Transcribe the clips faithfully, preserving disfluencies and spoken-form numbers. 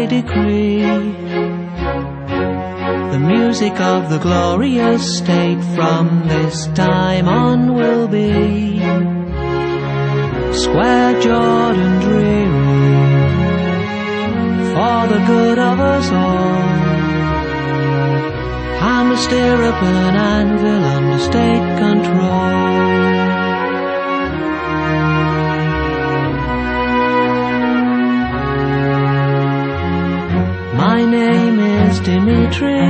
I decree the music of the glorious state from this time on will be square-jawed and dreary for the good of us all. Hammer, stirrup and anvil under state control. My name is Dimitri,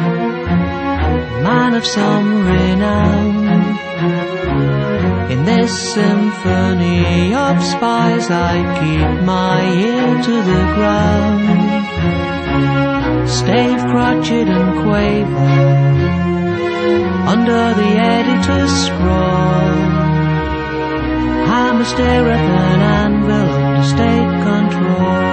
man of some renown. In this symphony of spies I keep my ear to the ground. Stave, crotchet and quaver under the editor's scroll. Hammer, stirrup and anvil under state control.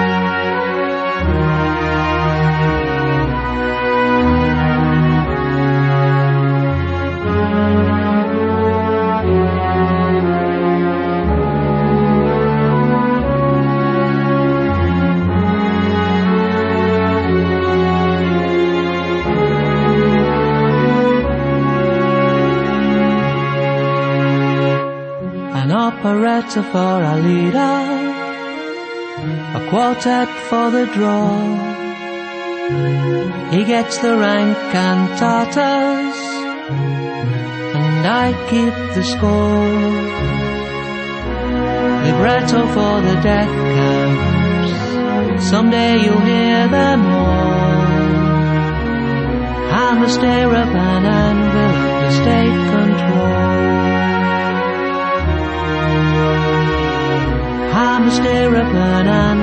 An operetta for a leader, a quartet for the draw. He gets the rank cantatas, and I keep the score. Libretto for the death camps, someday you'll hear them all. Hammer, stirrup and anvil under state control. Hammer, stirrup and anvil